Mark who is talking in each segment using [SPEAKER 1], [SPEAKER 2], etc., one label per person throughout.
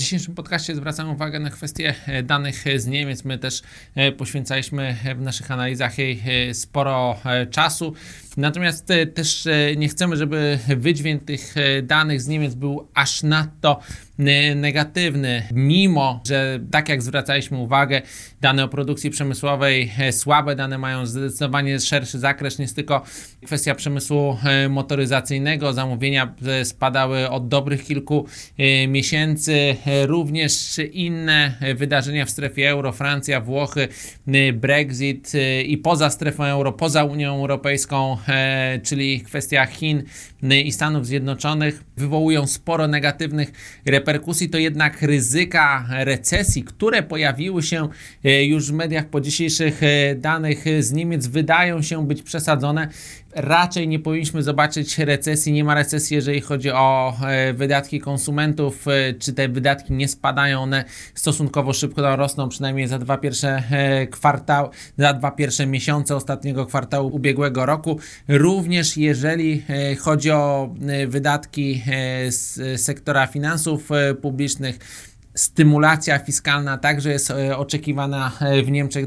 [SPEAKER 1] dzisiejszym podcaście zwracamy uwagę na kwestię danych z Niemiec. My też poświęcaliśmy w naszych analizach jej sporo czasu. Natomiast też nie chcemy, żeby wydźwięk tych danych z Niemiec był aż nadto negatywny, mimo że tak jak zwracaliśmy uwagę, dane o produkcji przemysłowej słabe, dane mają zdecydowanie szerszy zakres, nie jest tylko kwestia przemysłu motoryzacyjnego, zamówienia spadały od dobrych kilku miesięcy, również inne wydarzenia w strefie euro, Francja, Włochy, Brexit i poza strefą euro, poza Unią Europejską, czyli kwestia Chin i Stanów Zjednoczonych, wywołują sporo negatywnych reperkusji. To jednak ryzyka recesji, które pojawiły się już w mediach po dzisiejszych danych z Niemiec, wydają się być przesadzone. Raczej nie powinniśmy zobaczyć recesji, nie ma recesji, jeżeli chodzi o wydatki konsumentów, czy te wydatki nie spadają, one stosunkowo szybko rosną, przynajmniej za dwa pierwsze miesiące ostatniego kwartału ubiegłego roku. Również jeżeli chodzi o wydatki z sektora finansów publicznych, stymulacja fiskalna także jest oczekiwana w Niemczech w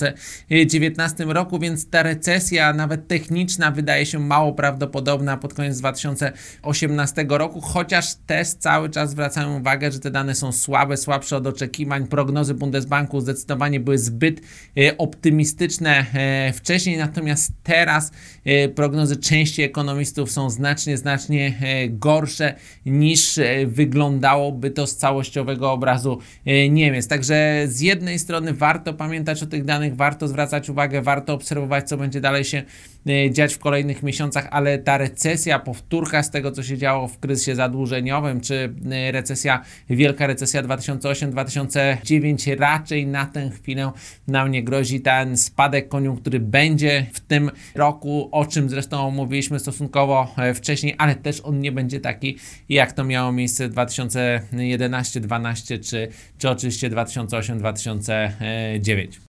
[SPEAKER 1] 2019 roku, więc ta recesja, nawet techniczna, wydaje się mało prawdopodobna pod koniec 2018 roku, chociaż też cały czas zwracamy uwagę, że te dane są słabsze od oczekiwań. Prognozy Bundesbanku zdecydowanie były zbyt optymistyczne wcześniej, natomiast teraz prognozy części ekonomistów są znacznie gorsze niż wyglądało to z całościowego obrazu Niemiec. Także z jednej strony warto pamiętać o tych danych, warto zwracać uwagę, warto obserwować, co będzie dalej się dziać w kolejnych miesiącach, ale ta recesja, powtórka z tego, co się działo w kryzysie zadłużeniowym, czy wielka recesja 2008-2009 raczej na tę chwilę nam nie grozi. Ten spadek koniunktury będzie w tym roku, o czym zresztą mówiliśmy stosunkowo wcześniej, ale też on nie będzie taki, jak to miało miejsce w 2011-2012 czy oczywiście 2008-2009.